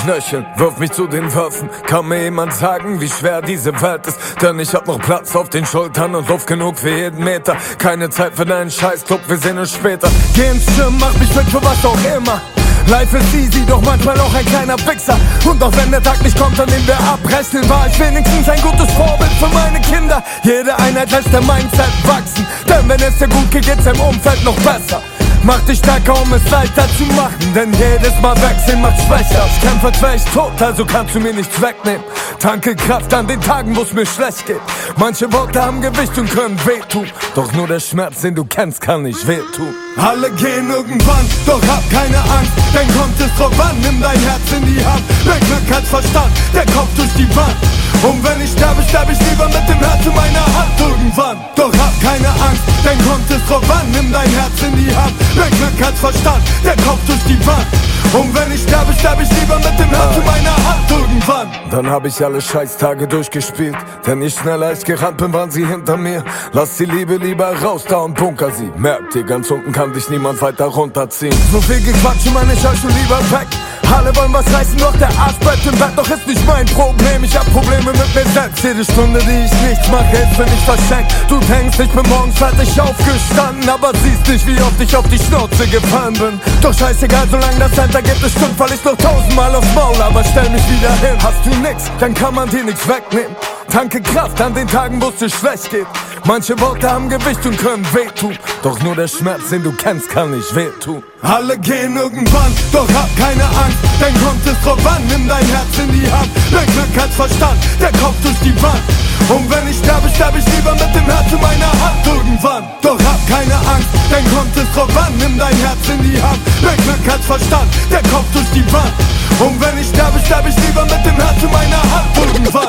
Knöcheln, wirf mich zu den Waffen. Kann mir jemand sagen, wie schwer diese Welt ist? Denn ich hab noch Platz auf den Schultern und Luft genug für jeden Meter. Keine Zeit für deinen Scheißclub, wir sehen uns später. Geh ins Gym, mach mich fit für was auch immer. Life ist easy, doch manchmal auch ein kleiner Wichser. Und auch wenn der Tag nicht kommt, an dem wir abrechnen, war ich wenigstens ein gutes Vorbild für meine Kinder. Jede Einheit lässt der Mindset wachsen, denn wenn es dir gut geht, geht's im Umfeld noch besser. Mach dich stärker, um es leichter zu machen, denn jedes Mal wechseln macht schwächer. Ich kämpfe, als wär ich tot, also kannst du mir nichts wegnehmen. Tanke Kraft an den Tagen, wo's mir schlecht geht. Manche Worte haben Gewicht und können wehtun, doch nur der Schmerz, den du kennst, kann nicht wehtun. Alle gehen irgendwann, doch hab keine Angst, denn kommt es drauf an, nimm dein Herz in die Hand. Mehr Glück als Verstand, der Kopf durch die Wand. Und wenn ich sterbe, sterbe ich lieber mit dem Herz in meiner Hand irgendwann. Doch hab keine Angst, denn kommt es drauf an, nimm dein Herz in die Hand. Mehr Glück als Verstand, der Kopf durch die Wand. Und wenn ich sterbe, sterbe ich lieber mit dem Herz in meiner Hand irgendwann. Dann hab ich alle Scheißtage durchgespielt, denn je schneller ich gerannt bin, waren sie hinter mir. Lass die Liebe lieber raus da und bunker sie. Merkt ihr, ganz unten kann dich niemand weiter runterziehen. So viel Gequatsche, Mann, ich hör schon lieber weg. Alle wollen was reißen, doch der Arsch bleibt im Bett. Doch ist nicht mein Problem, ich hab Probleme mit mir selbst. Jede Stunde, die ich nichts mache, ist für mich verschenkt. Du denkst, ich bin morgens fertig aufgestanden, aber siehst nicht, wie oft ich auf die Schnauze gefallen bin. Doch scheißegal, solange das Center gibt, es stimmt, fall ich noch 1000-mal aufs Maul, aber stell mich wieder hin. Hast du nix, dann kann man dir nichts wegnehmen. Tanke Kraft an den Tagen, wo's dir schlecht geht. Manche Worte haben Gewicht und können wehtun, doch nur der Schmerz, den du kennst, kann nicht wehtun. Alle gehen irgendwann, doch hab keine Angst, denn kommt es drauf an, nimm dein Herz in die Hand. Mehr Glück als Verstand, der Kopf durch die Wand. Und wenn ich sterbe, sterbe ich lieber mit dem Herz in meiner Hand irgendwann. Doch hab keine Angst, denn kommt es drauf an, nimm dein Herz in die Hand. Mehr Glück als Verstand, der Kopf durch die Wand. Und wenn ich sterbe, sterbe ich lieber mit dem Herz in meiner Hand irgendwann.